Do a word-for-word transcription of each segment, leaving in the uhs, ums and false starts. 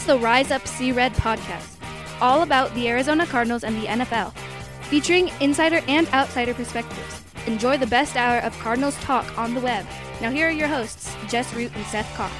the Rise Up See Red podcast, all about the Arizona Cardinals and the N F L, featuring insider and outsider perspectives. Enjoy the best hour of Cardinals talk on the web. Now here are your hosts, Jess Root and Seth Cox.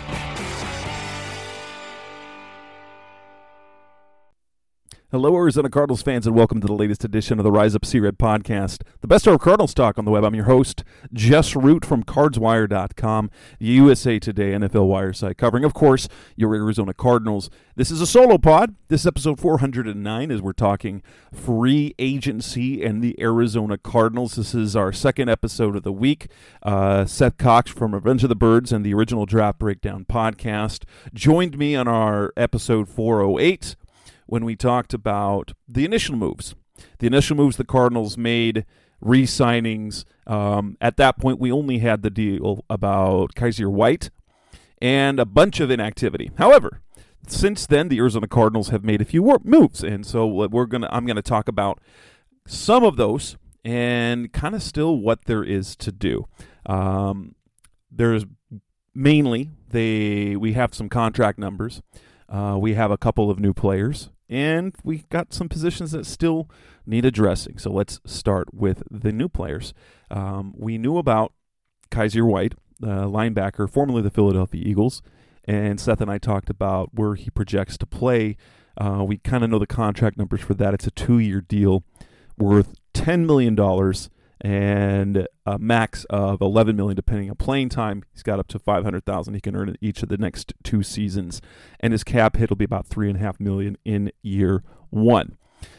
Hello, Arizona Cardinals fans, and welcome to the latest edition of the Rise Up See Red podcast, the best hour of Cardinals talk on the web. I'm your host, Jess Root from Cards Wire dot com, the U S A Today N F L Wire site, covering, of course, your Arizona Cardinals. This is a solo pod. This is episode four hundred nine, as we're talking free agency and the Arizona Cardinals. This is our second episode of the week. Uh, Seth Cox from Revenge of the Birds and the Original Draft Breakdown podcast joined me on our episode four oh eight. When we talked about the initial moves, the initial moves the Cardinals made, re-signings. Um, at that point, we only had the deal about Kyzir White and a bunch of inactivity. However, since then, the Arizona Cardinals have made a few moves, and so we're gonna. I'm going to talk about some of those and kind of still what there is to do. Um, there's mainly they we have some contract numbers. Uh, we have a couple of new players. And we got some positions that still need addressing. So let's start with the new players. Um, we knew about Kyzir White, uh, linebacker, formerly the Philadelphia Eagles. And Seth and I talked about where he projects to play. Uh, we kind of know the contract numbers for that. It's a two-year deal worth ten million dollars and a max of eleven million dollars depending on playing time. He's got up to five hundred thousand dollars he can earn in each of the next two seasons. And his cap hit will be about three point five million dollars in year one.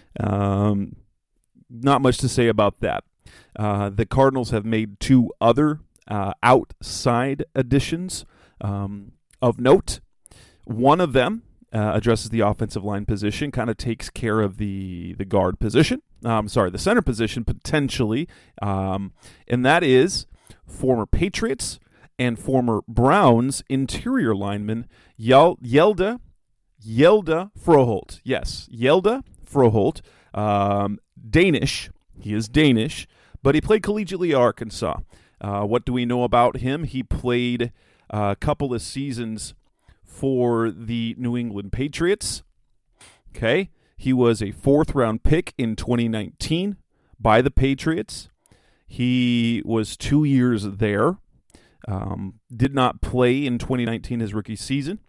Um, not much to say about that. Uh, the Cardinals have made two other uh, outside additions um, of note. One of them uh, addresses the offensive line position, kind of takes care of the, the guard position. Um, sorry, the center position potentially, um, and that is former Patriots and former Browns interior lineman Yel- Yelda Yelda Froholt. Yes, Yelda Froholt, um, Danish. He is Danish, but he played collegiately at Arkansas. Uh, what do we know about him? He played a couple of seasons for the New England Patriots. Okay. He was a fourth-round pick in twenty nineteen by the Patriots. He was two years there. Um, did not play in twenty nineteen, his rookie season.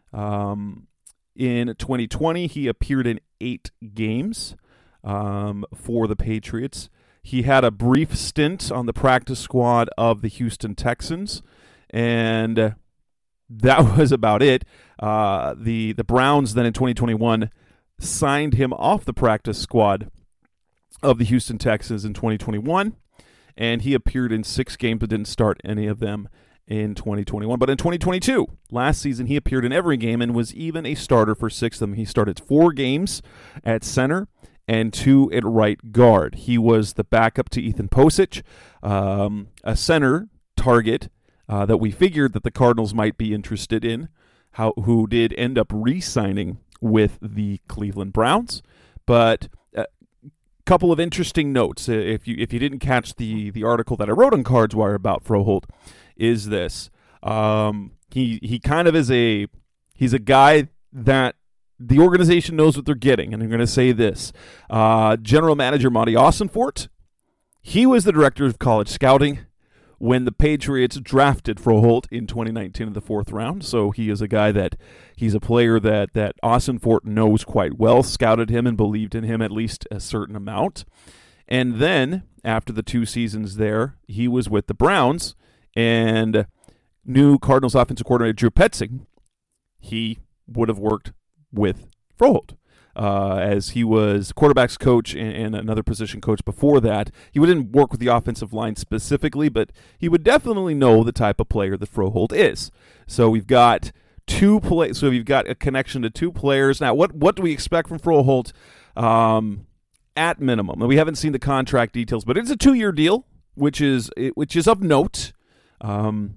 Um, in twenty twenty, he appeared in eight games um, for the Patriots. He had a brief stint on the practice squad of the Houston Texans, and uh, that was about it. Uh, the, the Browns then in twenty twenty-one signed him off the practice squad of the Houston Texans in twenty twenty-one, and he appeared in six games but didn't start any of them in twenty twenty-one. But in twenty twenty-two, last season, he appeared in every game and was even a starter for six of them. He started four games at center and two at right guard. He was the backup to Ethan Pocic, um, a center target uh, that we figured that the Cardinals might be interested in, how who did end up re-signing with the Cleveland Browns. But a couple of interesting notes, if you if you didn't catch the, the article that I wrote on Cards Wire about Froholt, is this. Um, he he kind of is a, he's a guy that the organization knows what they're getting, and I'm going to say this. Uh, General Manager Monty Ossenfort, he was the director of college scouting when the Patriots drafted Froholt in twenty nineteen in the fourth round. So he is a guy that, he's a player that, that Ossenfort knows quite well, scouted him and believed in him at least a certain amount. And then, after the two seasons there, he was with the Browns, and new Cardinals offensive coordinator Drew Petzing, he would have worked with Froholt. Uh, as he was quarterback's coach and, and another position coach before that. He wouldn't work with the offensive line specifically, but he would definitely know the type of player that Froholt is. So we've got two play. So we've got a connection to two players. Now, what what do we expect from Froholt? Um, at minimum, and we haven't seen the contract details, but it's a two-year deal, which is which is of note. Um,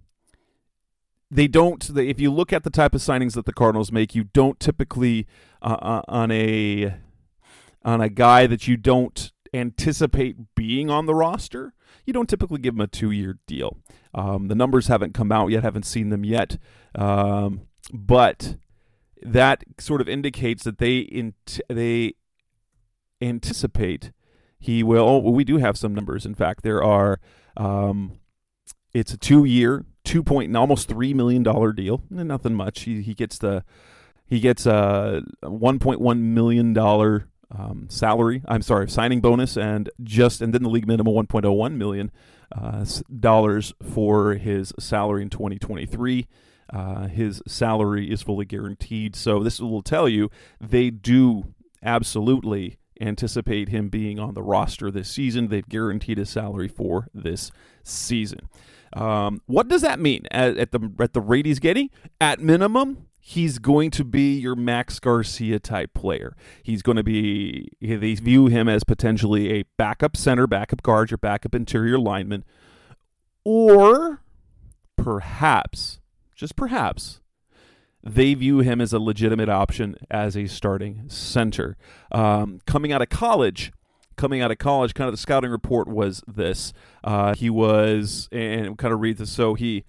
They don't. They, if you look at the type of signings that the Cardinals make, you don't typically uh, uh, on a on a guy that you don't anticipate being on the roster. You don't typically give him a two-year deal. Um, the numbers haven't come out yet. Haven't seen them yet. Um, but that sort of indicates that they in, they anticipate he will. Oh, we do have some numbers. In fact, there are. Um, it's a two-year, two point almost three million dollar deal. Nothing much. He he gets the he gets a one point one million dollar um, salary. I'm sorry, signing bonus, and just and then the league minimum one point oh one million uh, dollars for his salary in twenty twenty-three. Uh, his salary is fully guaranteed. So this will tell you they do absolutely anticipate him being on the roster this season. They've guaranteed his salary for this season. Um, what does that mean at, at the at the rate he's getting? At minimum, he's going to be your Max Garcia type player. He's going to be, they view him as potentially a backup center, backup guard, your backup interior lineman, or perhaps, just perhaps, they view him as a legitimate option as a starting center. Um, coming out of college, coming out of college, kind of the scouting report was this. Uh, he was, and kind of read this, so he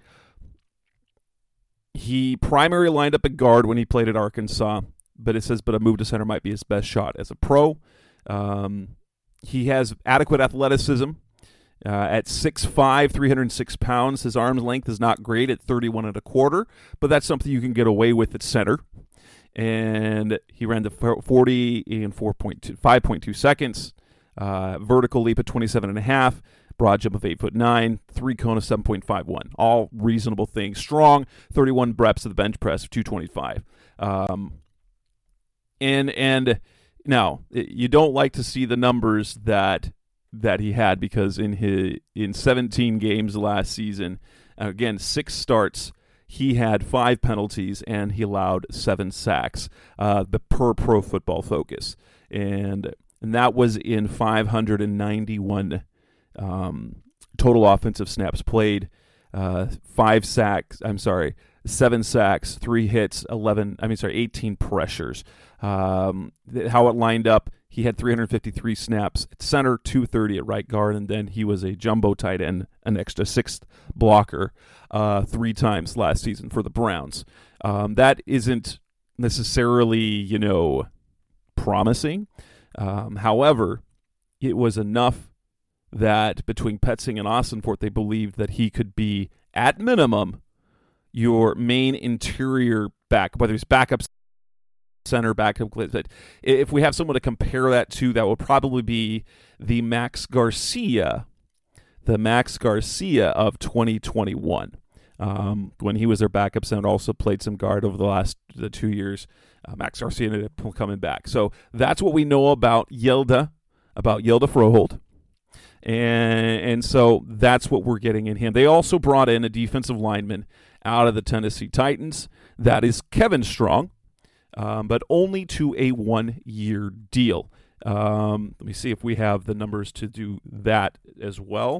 he primarily lined up at guard when he played at Arkansas, but it says, but a move to center might be his best shot as a pro. Um, he has adequate athleticism. Uh, at six five, three hundred six pounds, his arm's length is not great at thirty-one and a quarter, but that's something you can get away with at center. And he ran the forty in four point two, five point two seconds, uh, vertical leap at twenty-seven and a half, broad jump of eight foot nine, three cone of seven point five one. All reasonable things. Strong, thirty-one reps of the bench press of two twenty-five. Um, and and now you don't like to see the numbers that. that he had, because in his in seventeen games last season, again, six starts, he had five penalties and he allowed seven sacks, uh, the per Pro Football Focus. And and that was in five hundred ninety-one um, total offensive snaps played, uh, five sacks, I'm sorry, seven sacks, three hits, eleven, I mean, sorry, eighteen pressures. Um, th- how it lined up, he had three hundred fifty-three snaps at center, two thirty at right guard, and then he was a jumbo tight end, an extra sixth blocker uh, three times last season for the Browns. Um, that isn't necessarily, you know, promising. Um, however, it was enough that between Petzing and Ossenfort, they believed that he could be, at minimum, your main interior back, whether he's backup center, backup. But if we have someone to compare that to, that would probably be the Max Garcia, the Max Garcia of twenty twenty-one. Um, when he was their backup center, also played some guard over the last the two years. Uh, Max Garcia ended up coming back. So that's what we know about Yilda, about Yilda Froholt. And, and so that's what we're getting in him. They also brought in a defensive lineman out of the Tennessee Titans. That is Kevin Strong. Um, but only to a one-year deal. Um, let me see if we have the numbers to do that as well.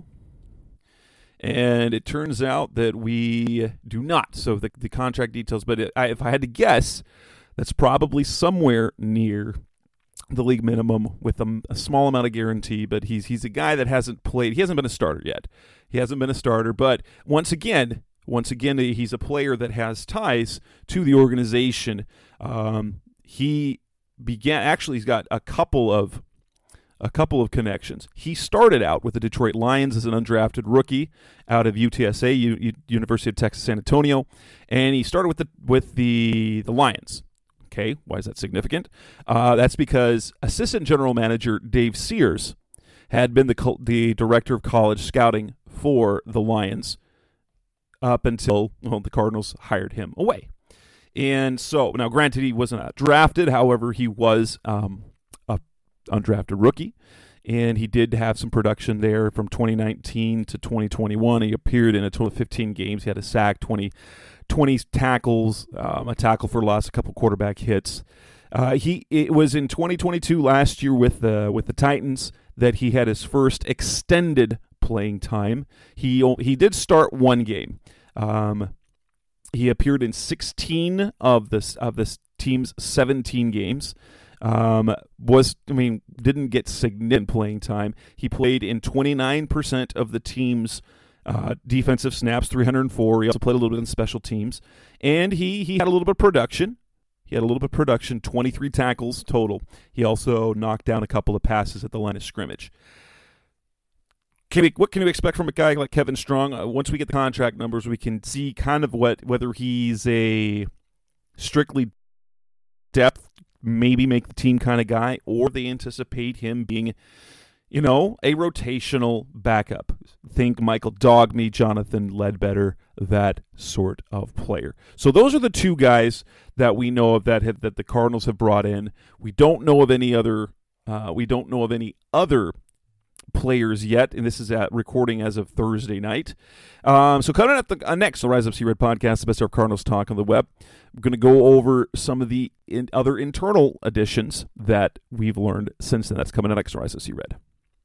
And it turns out that we do not. So the, the contract details, but it, I, if I had to guess, that's probably somewhere near the league minimum with a, a small amount of guarantee. But he's he's a guy that hasn't played. He hasn't been a starter yet. He hasn't been a starter. But once again, Once again, he's a player that has ties to the organization. Um, he began actually. He's got a couple of a couple of connections. He started out with the Detroit Lions as an undrafted rookie out of U T S A, U, U, University of Texas San Antonio, and he started with the with the the Lions. Okay, why is that significant? Uh, that's because assistant general manager Dave Sears had been the the director of college scouting for the Lions up until well, the Cardinals hired him away. And so, now granted, he wasn't drafted. However, he was um, a undrafted rookie, and he did have some production there from twenty nineteen to twenty twenty-one. He appeared in a total of fifteen games. He had a sack, twenty, twenty tackles, um, a tackle for loss, a couple quarterback hits. Uh, he it was in twenty twenty-two last year with the with the Titans that he had his first extended playing time. He he did start one game. Um, he appeared in sixteen of this of this team's seventeen games. Um, was I mean didn't get significant playing time. He played in twenty-nine percent of the team's uh, defensive snaps, three hundred four. He also played a little bit in special teams, and he he had a little bit of production. He had a little bit of production, twenty-three tackles total. He also knocked down a couple of passes at the line of scrimmage. Can we, what can you expect from a guy like Kevin Strong? Uh, once we get the contract numbers, we can see kind of what whether he's a strictly depth, maybe make the team kind of guy, or they anticipate him being, you know, a rotational backup. Think Michael Dogme, Jonathan Ledbetter, that sort of player. So those are the two guys that we know of that have, that the Cardinals have brought in. We don't know of any other. Uh, we don't know of any other players yet, and this is at recording as of Thursday night. Um, so coming up the, uh, next, the Rise Up C-Red podcast, the best of Cardinals talk on the web. We're going to go over some of the in, other internal additions that we've learned since then. That's coming up next, Rise Up C-Red.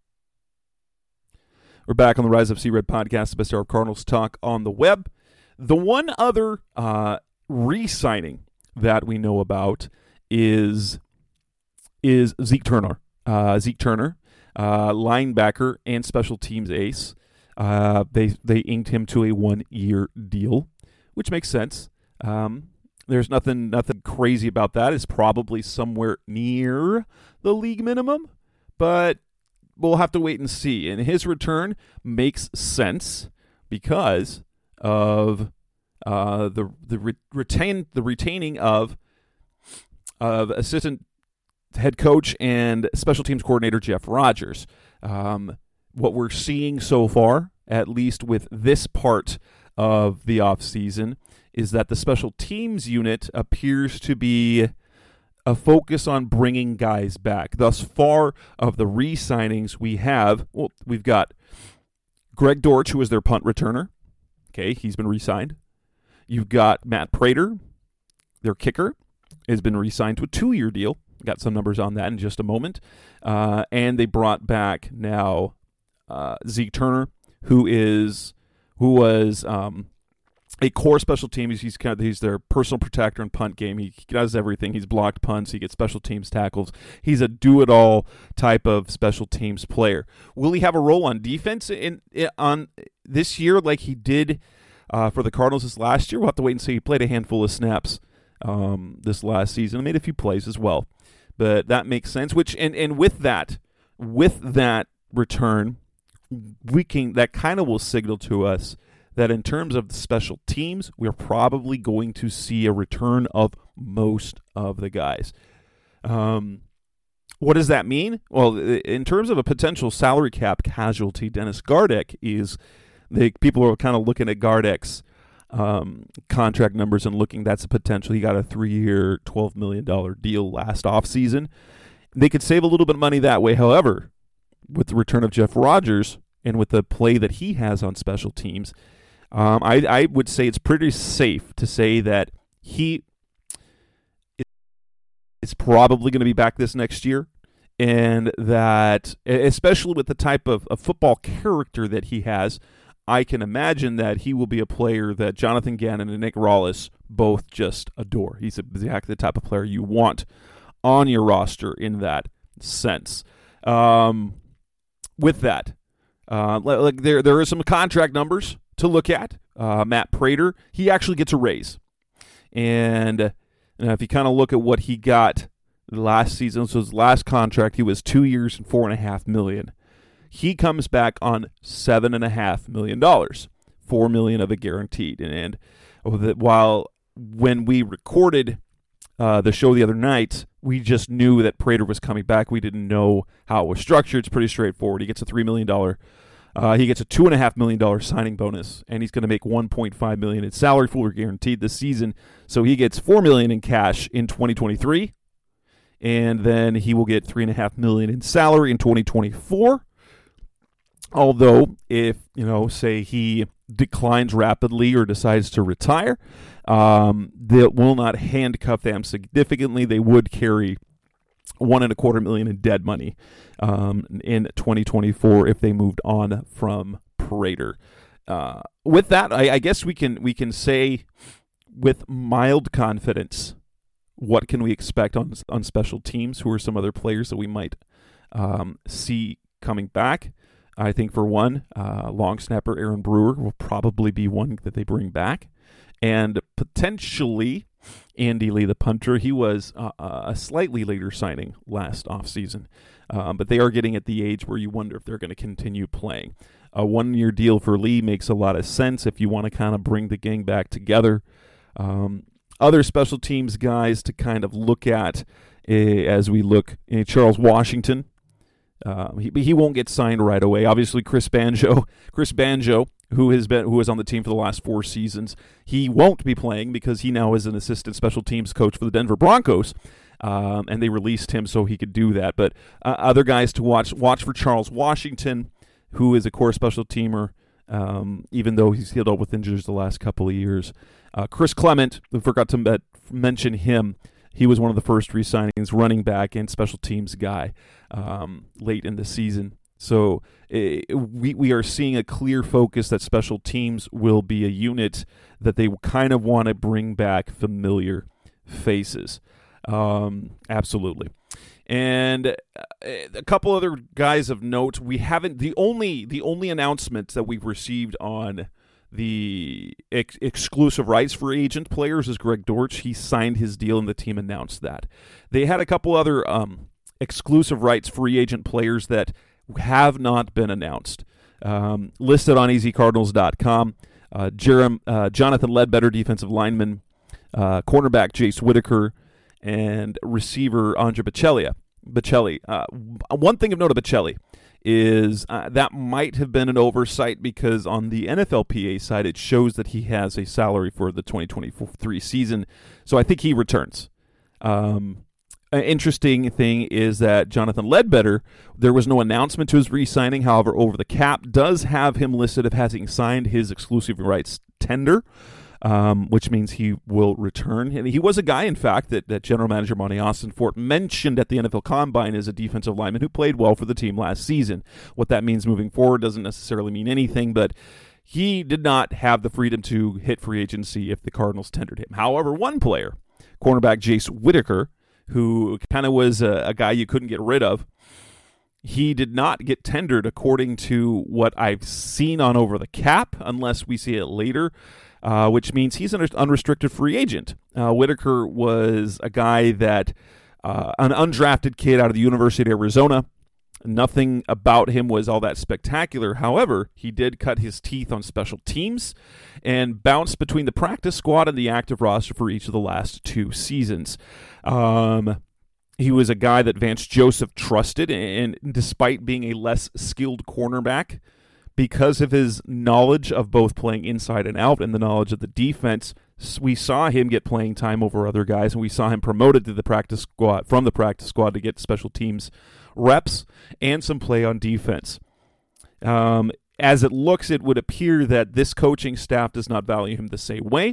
We're back on the Rise Up C-Red podcast, the best of Cardinals talk on the web. The one other uh, re-signing that we know about is is Zeke Turner. Uh, Zeke Turner. Uh, linebacker and special teams ace. Uh, they they inked him to a one-year deal, which makes sense. Um, there's nothing nothing crazy about that. It's probably somewhere near the league minimum, but we'll have to wait and see. And his return makes sense because of uh, the the re- retain the retaining of of assistant head coach and special teams coordinator Jeff Rogers. Um, what we're seeing so far, at least with this part of the offseason, is that the special teams unit appears to be a focus on bringing guys back. Thus far, of the re-signings we have, well, we've got Greg Dortch, who is their punt returner. Okay, he's been re-signed. You've got Matt Prater, their kicker, has been re-signed to a two-year deal. Got some numbers on that in just a moment. Uh, and they brought back now uh, Zeke Turner, who is who was um, a core special team. He's, he's kind of he's their personal protector in punt game. He, he does everything. He's blocked punts. He gets special teams tackles. He's a do-it-all type of special teams player. Will he have a role on defense in, in on this year like he did uh, for the Cardinals this last year? We'll have to wait and see. He played a handful of snaps um, this last season and made a few plays as well. But that makes sense. Which and, and with that, with that return, we can that kind of will signal to us that in terms of the special teams, we are probably going to see a return of most of the guys. Um, what does that mean? Well, in terms of a potential salary cap casualty, Dennis Gardeck is the people are kind of looking at Gardeck's Um, contract numbers and looking, that's a potential. He got a three-year, twelve million dollars deal last offseason. They could save a little bit of money that way. However, with the return of Jeff Rogers and with the play that he has on special teams, um, I, I would say it's pretty safe to say that he is probably going to be back this next year, and that, especially with the type of, of football character that he has, I can imagine that he will be a player that Jonathan Gannon and Nick Rawlis both just adore. He's exactly the type of player you want on your roster in that sense. Um, with that, uh, like there there are some contract numbers to look at. Uh, Matt Prater, he actually gets a raise, and, and if you kind of look at what he got last season, so his last contract, he was two years and four and a half million. He comes back on seven and a half million dollars, four million of it guaranteed. And, and while when we recorded uh, the show the other night, we just knew that Prater was coming back. We didn't know how it was structured. It's pretty straightforward. He gets a three million dollars. Uh, he gets a two and a half million dollar signing bonus, and he's going to make one point five million in salary, fully guaranteed this season. So he gets four million in cash in twenty twenty-three, and then he will get three and a half million in salary in twenty twenty-four. Although, if, you know, say he declines rapidly or decides to retire, um, they will not handcuff them significantly. They would carry one and a quarter million in dead money um, in twenty twenty-four if they moved on from Prater. Uh, with that, I, I guess we can we can say with mild confidence, what can we expect on on special teams? Who are some other players that we might um, see coming back? I think for one, uh, long snapper Aaron Brewer will probably be one that they bring back. And potentially, Andy Lee, the punter. He was uh, a slightly later signing last offseason, um, but they are getting at the age where you wonder if they're going to continue playing. A one-year deal for Lee makes a lot of sense if you want to kind of bring the gang back together. Um, other special teams guys to kind of look at uh, as we look, uh, Charles Washington. Uh, he he won't get signed right away. Obviously, Chris Banjo, Chris Banjo, who has been who was on the team for the last four seasons, he won't be playing because he now is an assistant special teams coach for the Denver Broncos, um, and they released him so he could do that. But uh, other guys to watch watch for Charles Washington, who is a core special teamer, um, even though he's healed up with injuries the last couple of years. Uh, Chris Clement, we forgot to met, mention him. He was one of the first re-signings, running back and special teams guy um, late in the season. So uh, we we are seeing a clear focus that special teams will be a unit that they kind of want to bring back familiar faces. Um, absolutely. And a couple other guys of note. We haven't the only the only announcement that we've received on the ex- exclusive rights for agent players is Greg Dortch. He signed his deal and the team announced that. They had a couple other um, exclusive rights free agent players that have not been announced. Um, listed on A Z Cardinals dot com. Uh, Jerem, uh, Jonathan Ledbetter, defensive lineman, uh, cornerback Jace Whitaker, and receiver Andre Bocelli. Bocelli. Uh, one thing of note of Bocelli is uh, that might have been an oversight because on the N F L P A side, it shows that he has a salary for the twenty twenty-three season. So I think he returns. Um, an interesting thing is that Jonathan Ledbetter, there was no announcement to his re-signing. However, Over the Cap does have him listed as having signed his exclusive rights tender. Um, which means he will return. And he was a guy, in fact, that, that General Manager Monty Austin Fort mentioned at the N F L Combine as a defensive lineman who played well for the team last season. What that means moving forward doesn't necessarily mean anything, but he did not have the freedom to hit free agency if the Cardinals tendered him. However, one player, cornerback Jace Whitaker, who kind of was a, a guy you couldn't get rid of, he did not get tendered according to what I've seen on Over the Cap, unless we see it later. Uh, which means he's an unrestricted free agent. Uh, Whitaker was a guy that, uh, an undrafted kid out of the University of Arizona. Nothing about him was all that spectacular. However, he did cut his teeth on special teams and bounced between the practice squad and the active roster for each of the last two seasons. Um, he was a guy that Vance Joseph trusted, and despite being a less skilled cornerback, because of his knowledge of both playing inside and out and the knowledge of the defense, we saw him get playing time over other guys, and we saw him promoted to the practice squad from the practice squad to get special teams reps and some play on defense. Um, as it looks, it would appear that this coaching staff does not value him the same way.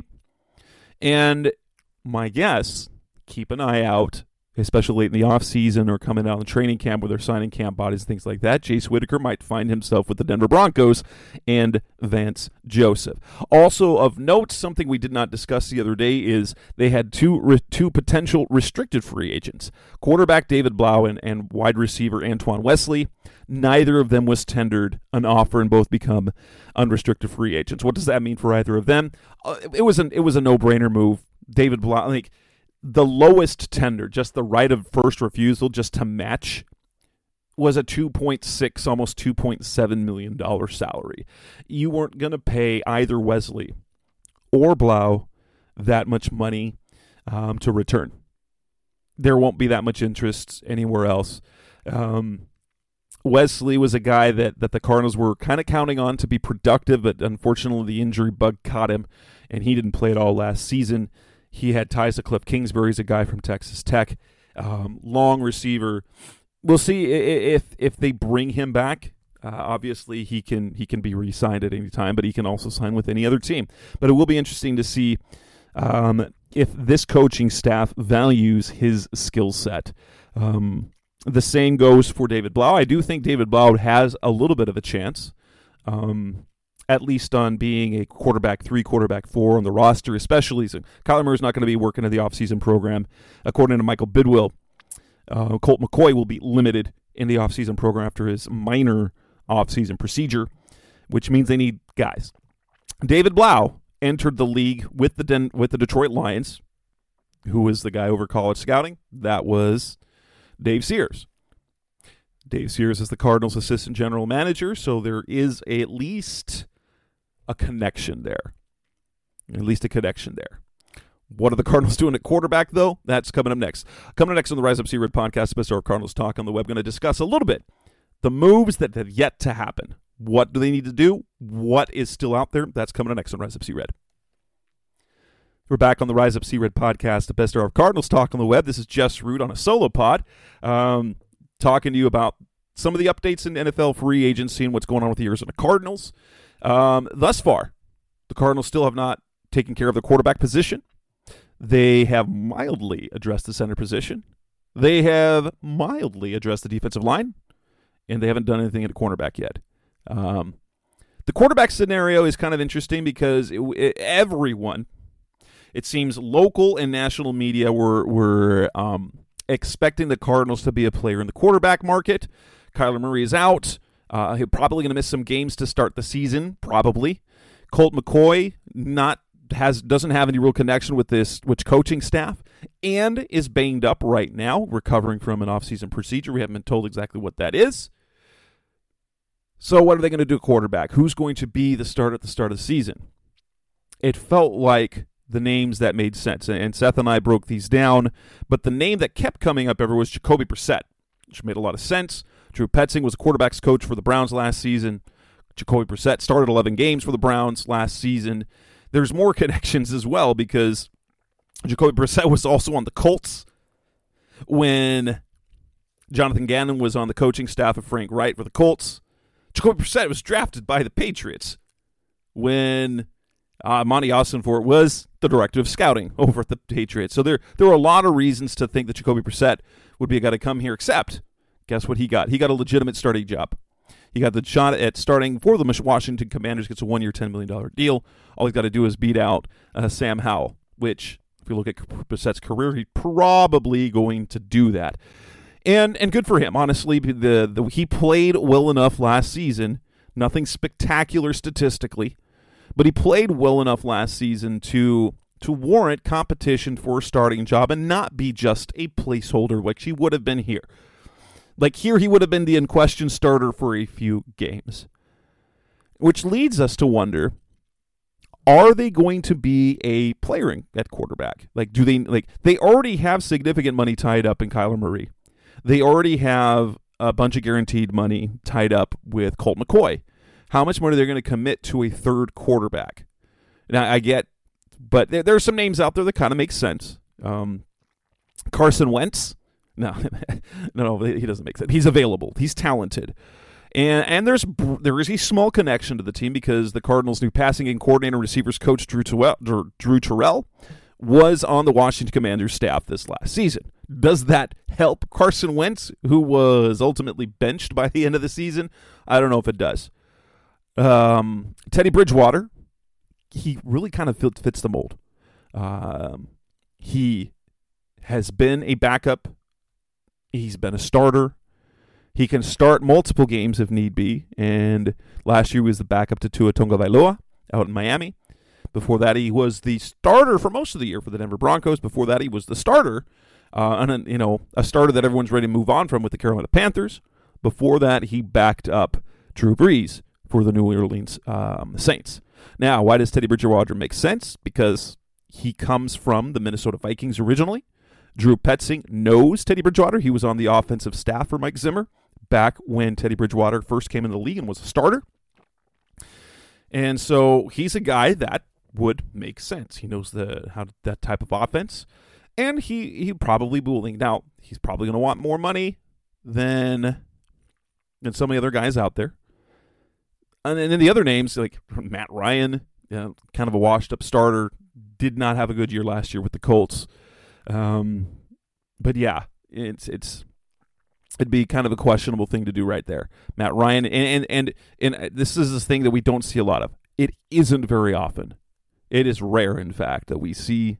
And my guess, keep an eye out, especially late in the offseason or coming out in training camp where they're signing camp bodies, things like that. Jace Whitaker might find himself with the Denver Broncos and Vance Joseph. Also of note, something we did not discuss the other day is they had two re- two potential restricted free agents, quarterback David Blau and, and wide receiver Antoine Wesley. Neither of them was tendered an offer and both become unrestricted free agents. What does that mean for either of them? Uh, it was an, it was a no-brainer move. David Blau, like, the lowest tender, just the right of first refusal, just to match, was a two point six, almost two point seven million dollars salary. You weren't going to pay either Wesley or Blau that much money um, to return. There won't be that much interest anywhere else. Um, Wesley was a guy that, that the Cardinals were kind of counting on to be productive, but unfortunately the injury bug caught him, and he didn't play at all last season. He had ties to Cliff Kingsbury. He's a guy from Texas Tech, um, long receiver. We'll see if if they bring him back. Uh, obviously, he can he can be re-signed at any time, but he can also sign with any other team. But it will be interesting to see um, if this coaching staff values his skill set. Um, the same goes for David Blau. I do think David Blau has a little bit of a chance. Um, at least on being a quarterback three, quarterback four on the roster, especially. So Kyler Murray's not going to be working in the offseason program. According to Michael Bidwill, uh, Colt McCoy will be limited in the offseason program after his minor offseason procedure, which means they need guys. David Blau entered the league with the Den- with the Detroit Lions Who was the guy over college scouting? That was Dave Sears. Dave Sears is the Cardinals' assistant general manager, so there is a, at least a connection there. At least a connection there. What are the Cardinals doing at quarterback, though? That's coming up next. Coming up next on the Rise Up C-Red podcast, Mister Cardinals Talk on the Web, going to discuss a little bit the moves that have yet to happen. What do they need to do? What is still out there? That's coming up next on Rise Up C-Red. We're back on the Rise Up C-Red podcast, the best hour of Cardinals Talk on the Web. This is Jess Root on a solo pod, um, talking to you about some of the updates in N F L free agency and what's going on with the Arizona Cardinals. Um, thus far, the Cardinals still have not taken care of the quarterback position. They have mildly addressed the center position. They have mildly addressed the defensive line, and they haven't done anything at cornerback yet. Um, the quarterback scenario is kind of interesting because it, it, everyone, it seems local and national media were, were um, expecting the Cardinals to be a player in the quarterback market. Kyler Murray is out. Uh, he's probably going to miss some games to start the season, probably. Colt McCoy not has doesn't have any real connection with this which coaching staff and is banged up right now, recovering from an offseason procedure. We haven't been told exactly what that is. So what are they going to do at quarterback? Who's going to be the starter at the start of the season? It felt like the names that made sense, and Seth and I broke these down, but the name that kept coming up ever was Jacoby Brissett, which made a lot of sense. Drew Petzing was a quarterback's coach for the Browns last season. Jacoby Brissett started eleven games for the Browns last season. There's more connections as well because Jacoby Brissett was also on the Colts when Jonathan Gannon was on the coaching staff of Frank Wright for the Colts. Jacoby Brissett was drafted by the Patriots when uh, Monty Ossenfort was the director of scouting over at the Patriots. So there, there were a lot of reasons to think that Jacoby Brissett would be a guy to come here, except guess what he got? He got a legitimate starting job. He got the shot at starting for the Washington Commanders, gets a one-year, ten million dollars deal. All he's got to do is beat out uh, Sam Howell, which, if you look at Brissett's career, he's probably going to do that. And and good for him, honestly. The, the He played well enough last season, nothing spectacular statistically, but he played well enough last season to to warrant competition for a starting job and not be just a placeholder like he would have been here. Like here, he would have been the in-question starter for a few games. Which leads us to wonder, are they going to be a player at quarterback? Like, do they, like, they already have significant money tied up in Kyler Murray. They already have a bunch of guaranteed money tied up with Colt McCoy. How much money they're going to commit to a third quarterback? Now, I get, but there, there are some names out there that kind of make sense. Um, Carson Wentz. No, no, he doesn't make sense. He's available. He's talented. And and there's there is a small connection to the team because the Cardinals' new passing game coordinator and receivers coach Drew Terrell, Drew Terrell was on the Washington Commanders staff this last season. Does that help Carson Wentz, who was ultimately benched by the end of the season? I don't know if it does. Um, Teddy Bridgewater, he really kind of fits the mold. Um, he has been a backup. He's been a starter. He can start multiple games if need be. And last year he was the backup to Tua Tagovailoa out in Miami. Before that, he was the starter for most of the year for the Denver Broncos. Before that, he was the starter, uh, and you know, a starter that everyone's ready to move on from with the Carolina Panthers. Before that, he backed up Drew Brees for the New Orleans um, Saints. Now, why does Teddy Bridgewater make sense? Because he comes from the Minnesota Vikings originally. Drew Petzing knows Teddy Bridgewater. He was on the offensive staff for Mike Zimmer back when Teddy Bridgewater first came into the league and was a starter. And so he's a guy that would make sense. He knows the how that type of offense. And he, he probably be willing. Now, he's probably going to want more money than, than some of the other guys out there. And then the other names, like Matt Ryan, you know, kind of a washed-up starter, did not have a good year last year with the Colts. Um, but yeah, it's it's it'd be kind of a questionable thing to do right there, Matt Ryan. And and and, and this is this thing that we don't see a lot of. It isn't very often. It is rare, in fact, that we see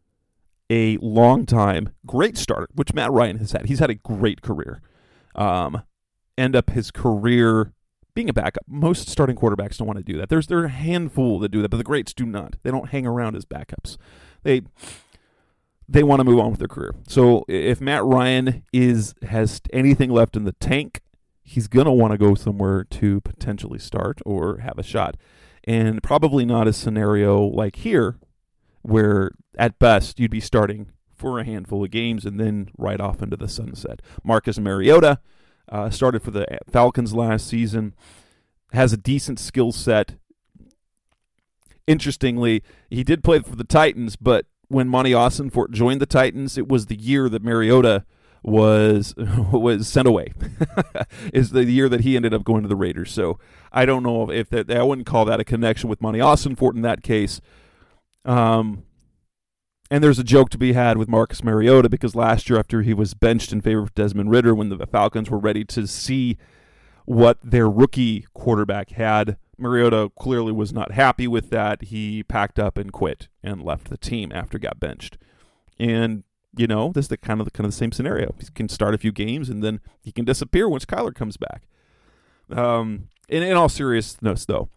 a long time great starter, which Matt Ryan has had. He's had a great career. Um, end up his career being a backup. Most starting quarterbacks don't want to do that. There's there are a handful that do that, but the greats do not. They don't hang around as backups. They they want to move on with their career. So if Matt Ryan is has anything left in the tank, he's going to want to go somewhere to potentially start or have a shot. And probably not a scenario like here where at best you'd be starting for a handful of games and then right off into the sunset. Marcus Mariota uh, started for the Falcons last season, has a decent skill set. Interestingly, he did play for the Titans, but when Monty Ossenfort joined the Titans, it was the year that Mariota was was sent away. Is the year that he ended up going to the Raiders. So I don't know if that, I wouldn't call that a connection with Monty Ossenfort in that case. Um, and there's a joke to be had with Marcus Mariota because last year after he was benched in favor of Desmond Ridder when the Falcons were ready to see what their rookie quarterback had, Mariota clearly was not happy with that. He packed up and quit and left the team after got benched. And, you know, this is the kind of the kind of the same scenario. He can start a few games and then he can disappear once Kyler comes back. Um, in, in all seriousness, though,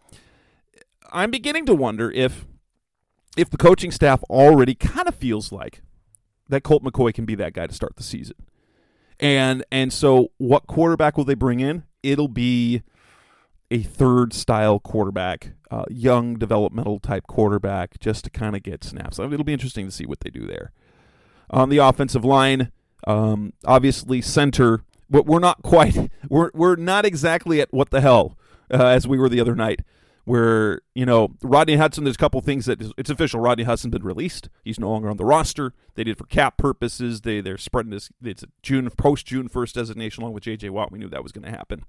I'm beginning to wonder if if the coaching staff already kind of feels like that Colt McCoy can be that guy to start the season. And and so what quarterback will they bring in? It'll be a third-style quarterback, uh, young, developmental type quarterback, just to kind of get snaps. I mean, it'll be interesting to see what they do there. On the offensive line, um, obviously center, but we're not quite, we're we're not exactly at what the hell uh, as we were the other night, where, you know, Rodney Hudson, there's a couple things that, it's official, Rodney Hudson's been released. He's no longer on the roster. They did it for cap purposes. They, they're spreading this, it's a June, post-June first designation along with J J Watt. We knew that was going to happen.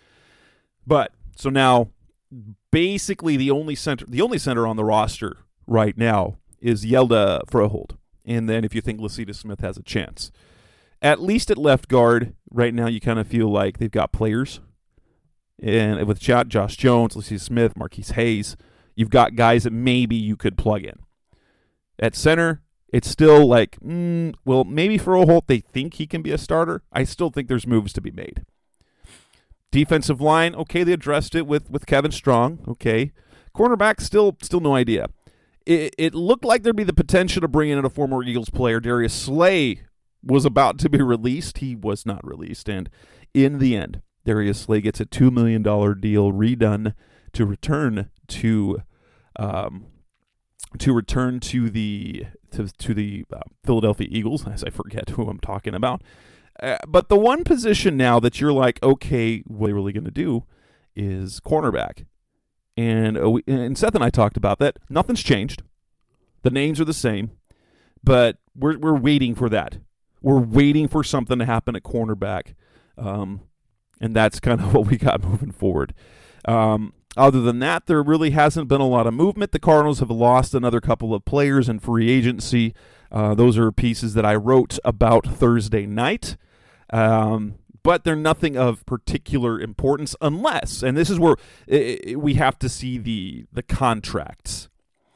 But, so now, basically the only center, the only center on the roster right now is Yelda Froholt. And then if you think Lacita Smith has a chance. At least at left guard, right now you kind of feel like they've got players. And with Josh Jones, Lacita Smith, Marquise Hayes, you've got guys that maybe you could plug in. At center, it's still like, mm, well, maybe for Froholt, they think he can be a starter. I still think there's moves to be made. Defensive line, okay, they addressed it with, with Kevin Strong, okay. Cornerback, still still no idea. It, it looked like there'd be the potential to bring in a former Eagles player. Darius Slay was about to be released. He was not released, and in the end, Darius Slay gets a two million dollars deal redone to return to um, to return to the to, to the uh, Philadelphia Eagles, as I forget who I'm talking about. Uh, but the one position now that you're like, okay, what are they really going to do is cornerback. And, uh, we, and Seth and I talked about that. Nothing's changed. The names are the same, but we're we're waiting for that. We're waiting for something to happen at cornerback, um, and that's kind of what we got moving forward. Um, other than that, there really hasn't been a lot of movement. The Cardinals have lost another couple of players in free agency. Uh, those are pieces that I wrote about Thursday night. Um, but they're nothing of particular importance unless, and this is where it, it, we have to see the the contracts.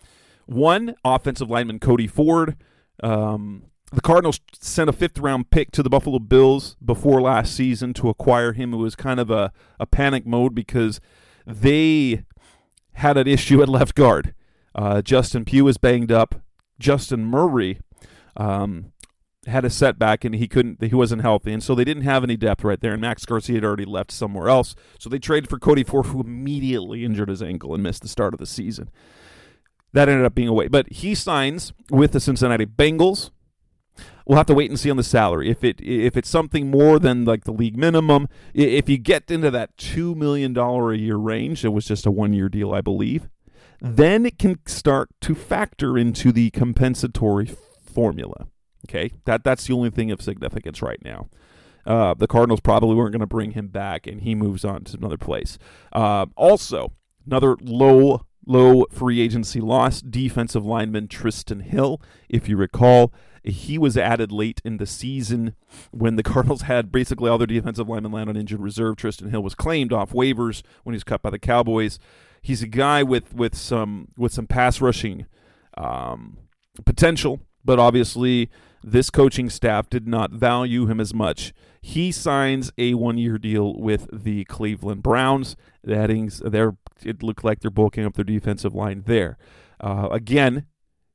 One, offensive lineman Cody Ford. Um, the Cardinals sent a fifth-round pick to the Buffalo Bills before last season to acquire him. It was kind of a, a panic mode because they had an issue at left guard. Uh, Justin Pugh is banged up. Justin Murray um, had a setback, and he couldn't. He wasn't healthy, and so they didn't have any depth right there. And Max Garcia had already left somewhere else, so they traded for Cody Ford, who immediately injured his ankle and missed the start of the season. That ended up being a wait, but he signs with the Cincinnati Bengals. We'll have to wait and see on the salary. If it if it's something more than like the league minimum, if you get into that two million dollars a year range, it was just a one-year deal, I believe, then it can start to factor into the compensatory formula. Okay, that that's the only thing of significance right now. Uh, the Cardinals probably weren't going to bring him back, and he moves on to another place. Uh, also, another low, low free agency loss, defensive lineman Tristan Hill. If you recall, he was added late in the season when the Cardinals had basically all their defensive linemen land on injured reserve. Tristan Hill was claimed off waivers when he was cut by the Cowboys. He's a guy with, with some with some pass rushing um, potential, but obviously this coaching staff did not value him as much. He signs a one-year deal with the Cleveland Browns. Adding, it looked like they're bulking up their defensive line there. Uh, again,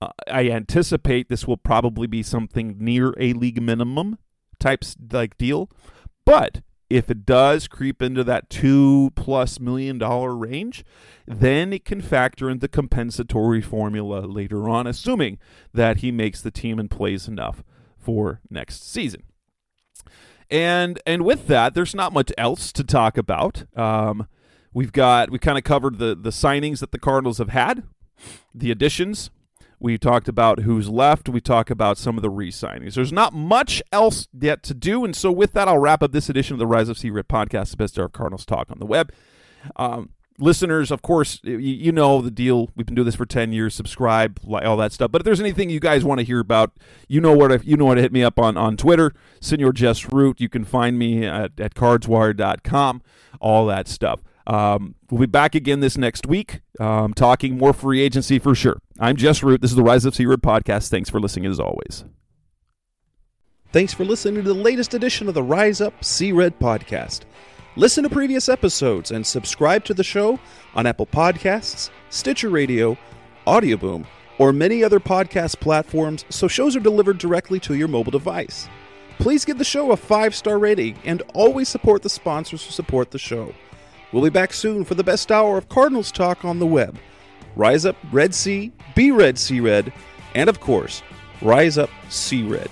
Uh, I anticipate this will probably be something near a league minimum types like deal. But if it does creep into that two plus million dollar range, then it can factor into compensatory formula later on, assuming that he makes the team and plays enough for next season. And and with that, there's not much else to talk about. Um, we've got we kind of covered the the signings that the Cardinals have had, the additions. We talked about who's left. We talked about some of the re-signings. There's not much else yet to do, and so with that, I'll wrap up this edition of the Rise of C-Red podcast, the best hour of Cardinals talk on the web. Um, listeners, of course, you, you know the deal. We've been doing this for ten years. Subscribe, all that stuff. But if there's anything you guys want to hear about, you know what to, you know what to hit me up on, on Twitter, Senor Jess Root. You can find me at, at cardswire dot com, all that stuff. Um, we'll be back again this next week, um, talking more free agency for sure. I'm Jess Root. This is the Rise of C-Red podcast. Thanks for listening as always. Thanks for listening to the latest edition of the Rise Up C-Red podcast. Listen to previous episodes and subscribe to the show on Apple Podcasts, Stitcher Radio, Audioboom, or many other podcast platforms so shows are delivered directly to your mobile device. Please give the show a five-star rating and always support the sponsors who support the show. We'll be back soon for the best hour of Cardinals talk on the web. Rise up, Red Sea, be Red C-Red, and of course, Rise up, C-Red.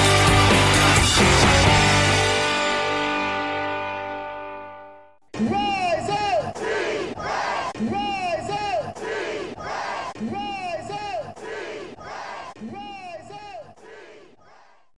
Roll!